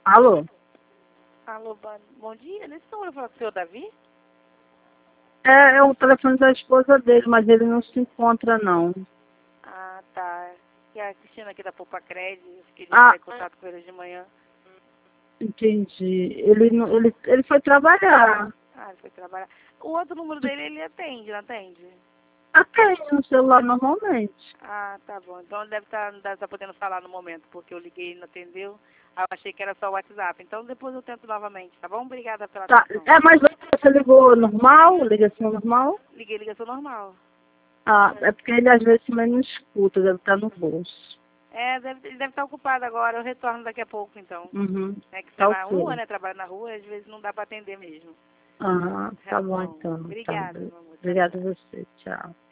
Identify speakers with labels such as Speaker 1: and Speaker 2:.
Speaker 1: Alô?
Speaker 2: Alô, bom dia. Nesse número eu falo com o senhor Davi?
Speaker 1: É o telefone da esposa dele, mas ele não se encontra, não.
Speaker 2: Ah, tá. Que é a Cristina aqui da Poupa Cred. Eu fiquei de
Speaker 1: Ah,
Speaker 2: entrar em contato com ele de manhã.
Speaker 1: entendi. Ele foi trabalhar.
Speaker 2: Ah, ele foi trabalhar. O outro número dele, ele atende, não atende?
Speaker 1: Atende no celular normalmente.
Speaker 2: Ah, tá bom. Então ele não deve estar podendo falar no momento, porque eu liguei e não atendeu. Ah, eu achei que era só o WhatsApp. Então depois eu tento novamente, tá bom? Obrigada pela
Speaker 1: Tá.
Speaker 2: atenção.
Speaker 1: Mas você ligou normal? Ligação normal?
Speaker 2: Liguei ligação normal.
Speaker 1: Ah, é porque ele às vezes também não escuta, deve estar no bolso.
Speaker 2: É, ele deve estar ocupado agora. Eu retorno daqui a pouco, então.
Speaker 1: Uhum.
Speaker 2: É que está
Speaker 1: Tá
Speaker 2: na rua,
Speaker 1: ok.
Speaker 2: né? Trabalha na rua, às vezes não dá para atender mesmo.
Speaker 1: Aham,
Speaker 2: Tá
Speaker 1: tá bom
Speaker 2: bom.
Speaker 1: então. Tá.
Speaker 2: Obrigada, meu amor. Tchau,
Speaker 1: Obrigada a
Speaker 2: tchau.
Speaker 1: você. Tchau.